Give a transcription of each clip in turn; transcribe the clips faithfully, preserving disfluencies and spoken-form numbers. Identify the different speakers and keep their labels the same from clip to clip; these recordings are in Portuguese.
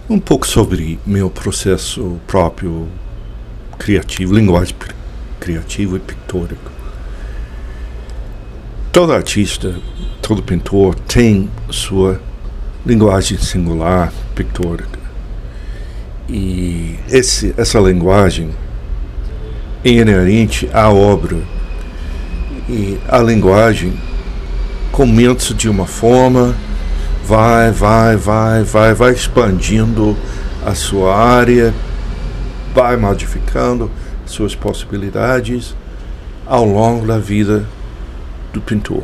Speaker 1: um pouco sobre meu processo próprio criativo, linguagem criativa e pictórica. Todo artista, todo pintor tem sua linguagem singular, pictórica. E esse, essa linguagem é inerente à obra. E a linguagem começa de uma forma, vai, vai, vai, vai, vai expandindo a sua área, vai modificando suas possibilidades ao longo da vida do pintor.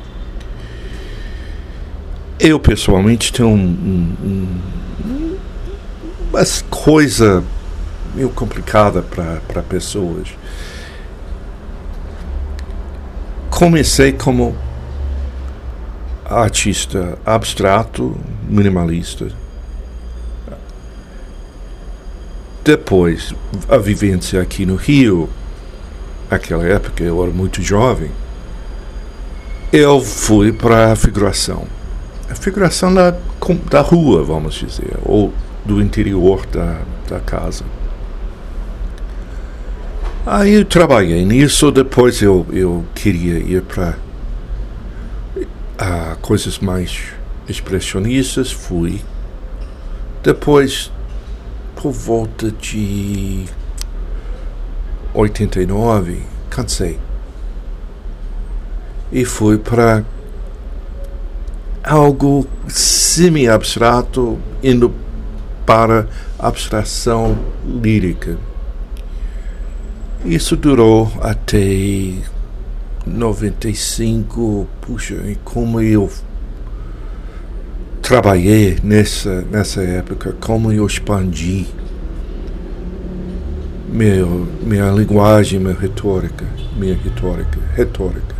Speaker 1: Eu, pessoalmente, tenho um, um, um, uma coisa meio complicada para pessoas. Comecei como artista abstrato, minimalista. Depois, a vivência aqui no Rio, naquela época eu era muito jovem, eu fui para a figuração. A figuração da, da rua, vamos dizer, ou do interior da, da casa. Aí eu trabalhei nisso, depois eu, eu queria ir para uh, coisas mais expressionistas, fui. Depois, por volta de oitenta e nove, cansei. E fui para algo semi-abstrato, indo para abstração lírica. Isso durou até noventa e cinco. Puxa, e como eu trabalhei nessa, nessa época, como eu expandi meu, minha linguagem, minha retórica, minha retórica, retórica.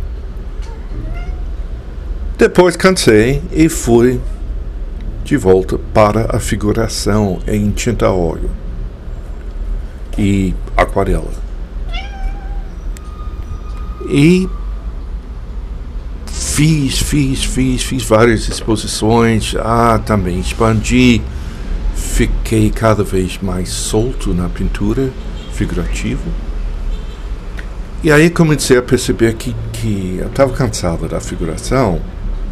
Speaker 1: Depois cansei e fui de volta para a figuração em tinta a óleo e aquarela. E fiz, fiz, fiz, fiz várias exposições. Ah, também expandi. Fiquei cada vez mais solto na pintura figurativa. E aí comecei a perceber que, que eu estava cansado da figuração.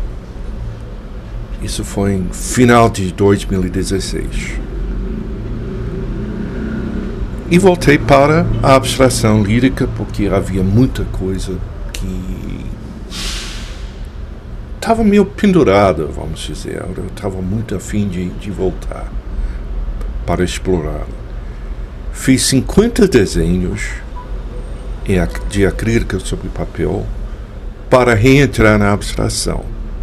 Speaker 1: Isso foi em final de dois mil e dezesseis. E voltei para a abstração lírica, porque havia muita coisa que estava meio pendurada, vamos dizer. Eu estava muito afim de, de voltar para explorar. Fiz cinquenta desenhos de acrílica sobre papel para reentrar na abstração.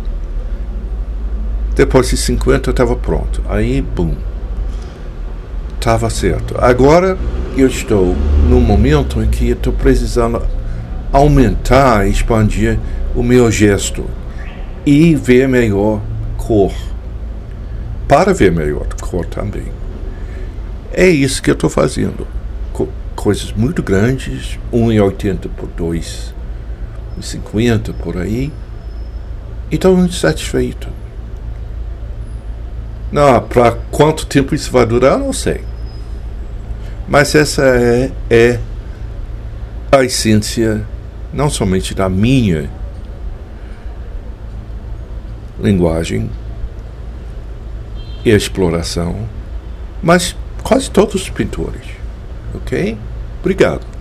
Speaker 1: Depois de cinquenta estava pronto. Aí, bum, estava certo. Agora eu estou num momento em que eu estou precisando aumentar, expandir o meu gesto e ver melhor cor. Para ver melhor cor também. É isso que eu estou fazendo. Co- coisas muito grandes, um e oitenta por dois e cinquenta por aí. E estou muito satisfeito. Não, para quanto tempo isso vai durar, não sei. Mas essa é, é a essência, não somente da minha linguagem e exploração, mas quase todos os pintores. Ok? Obrigado.